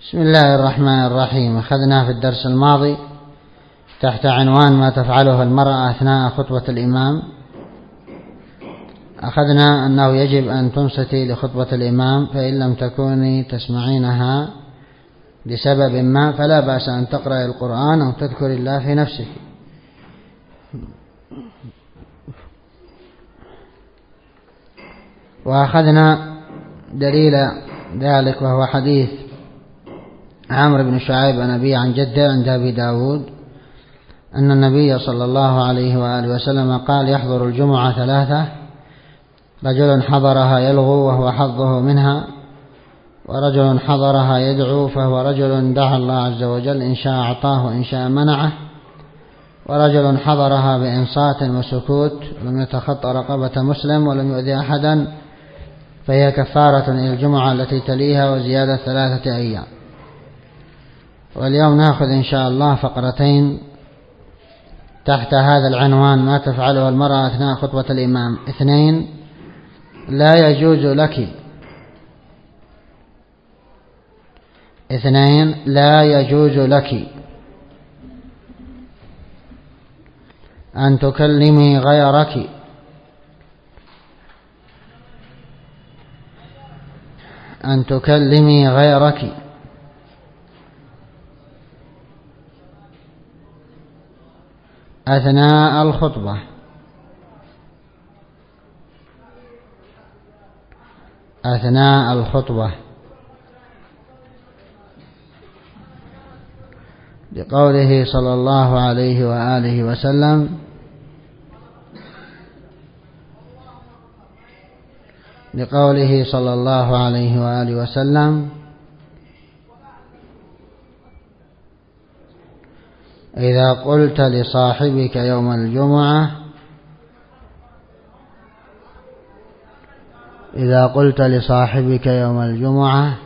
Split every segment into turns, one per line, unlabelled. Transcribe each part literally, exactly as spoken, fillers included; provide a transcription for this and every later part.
بسم الله الرحمن الرحيم. أخذنا في الدرس الماضي تحت عنوان ما تفعله المرأة أثناء خطبة الإمام. أخذنا أنه يجب أن تنصتي لخطبة الإمام، فإن لم تكوني تسمعينها لسبب ما فلا بأس أن تقرأ القرآن أو تذكر الله في نفسك. وأخذنا دليل ذلك وهو حديث عمرو بن شعيب عن أبيه عن جده عند أبي داود أن النبي صلى الله عليه وآله وسلم قال: يحضر الجمعة ثلاثة: رجل حضرها يلغو وهو حظه منها، ورجل حضرها يدعو فهو رجل دعا الله عز وجل إن شاء أعطاه وإن شاء منعه، ورجل حضرها بإنصات وسكوت لم يتخطى رقبة مسلم ولم يؤذي أحدا فهي كفارة إلى الجمعة التي تليها وزيادة ثلاثة أيام. واليوم نأخذ إن شاء الله فقرتين تحت هذا العنوان: ما تفعله المرأة أثناء خطبة الإمام. اثنين: لا يجوز لك اثنين لا يجوز لك أن تكلمي غيرك أن تكلمي غيرك أثناء الخطبة أثناء الخطبة لقوله صلى الله عليه وآله وسلم: لقوله صلى الله عليه وآله وسلم: إذا قلت لصاحبك يوم الجمعة إذا قلت لصاحبك يوم الجمعة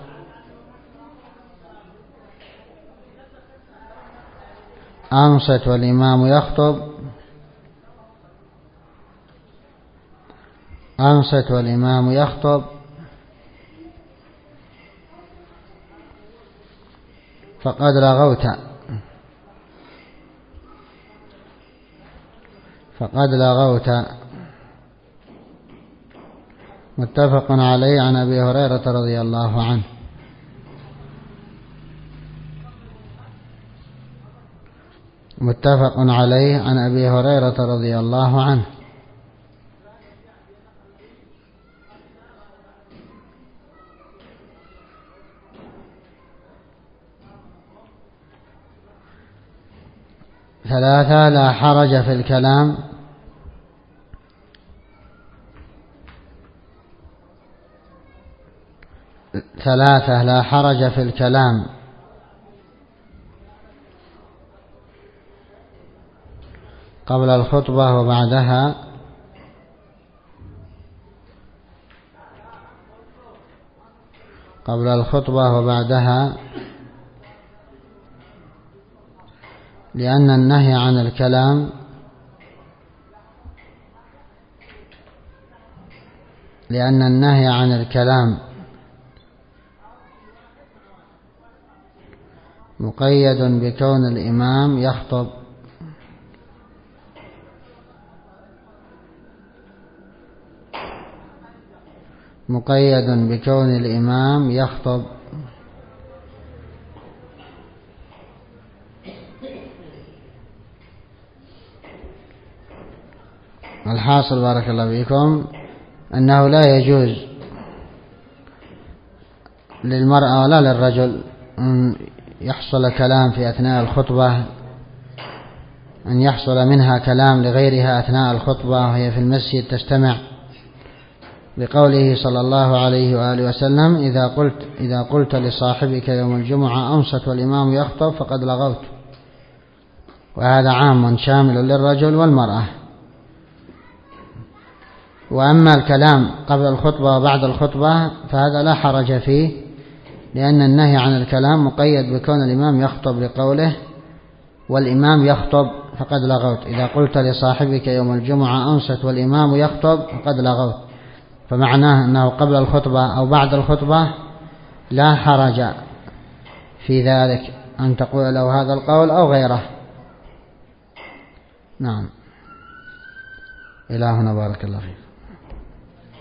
أنصت والإمام يخطب أنصت والإمام يخطب فقد لغوت فقد لغوت متفق عليه عن أبي هريرة رضي الله عنه. متفق عليه عن أبي هريرة رضي الله عنه. ثلاثة: لا حرج في الكلام ثلاثة لا حرج في الكلام قبل الخطبة وبعدها، قبل الخطبة وبعدها لأن النهي عن الكلام لأن النهي عن الكلام مقيد بكون الإمام يخطب مقيد بكون الإمام يخطب الحاصل بارك الله فيكم أنه لا يجوز للمرأة ولا للرجل أن يحصل كلام في أثناء الخطبة أن يحصل منها كلام لغيرها أثناء الخطبة وهي في المسجد تستمع، بقوله صلى الله عليه وآله وسلم: إذا قلت إذا قلت لصاحبك يوم الجمعة أنصت والإمام يخطب فقد لغوت. وهذا عام شامل للرجل والمرأة. وأما الكلام قبل الخطبة وبعد الخطبة فهذا لا حرج فيه، لأن النهي عن الكلام مقيد بكون الإمام يخطب، لقوله: والإمام يخطب فقد لغوت. إذا قلت لصاحبك يوم الجمعة أنصت والإمام يخطب فقد لغوت، فمعناه أنه قبل الخطبة أو بعد الخطبة لا حرج في ذلك أن تقول له هذا القول أو غيره. نعم. إلى هنا بارك الله فيك.